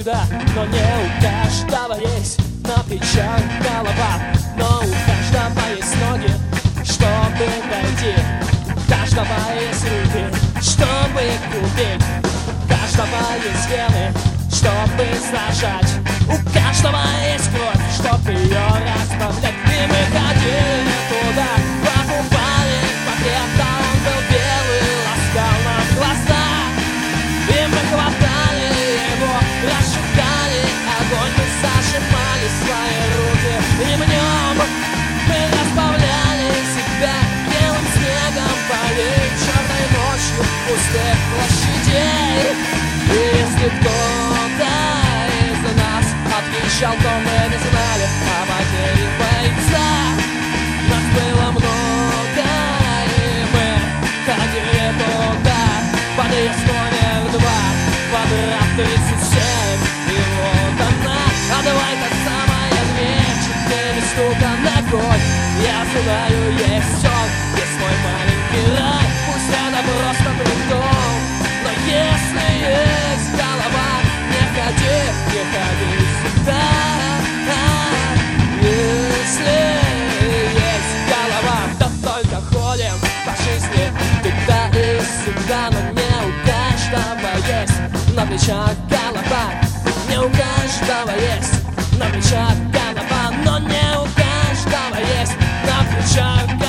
сюда, но не у каждого есть на плечах голова. Но у каждого есть ноги, чтобы дойти. У каждого есть руки, чтобы купить. У каждого есть вены, чтобы сражать. У каждого есть кровь, чтобы ее разбавлять. И мы ходили туда, покупали пакет, а он был белый, ласкал нам глаза. И мы хватали его, расшукали огонь, мы зажимали свои руки ремнем. Мы разбавляли себя белым снегом полей, черной ночью пустых площадей. И если кто-то из нас отъезжал, то мы не знали о войне и бойцах. Нас было много, и мы ходили туда. Подъезд номер 2, квадрат 37. И вот она, а давай та самая дверь, 4 стука ногой. Я знаю, есть он, есть мой маленький рай. Пусть это просто притом, но если есть голова, не ходи сюда. Если есть голова, то только ходим по жизни туда и сюда. Но не у каждого есть на плечах голова. Не у каждого есть на плечах голова. Но не у каждого есть на плечах голова.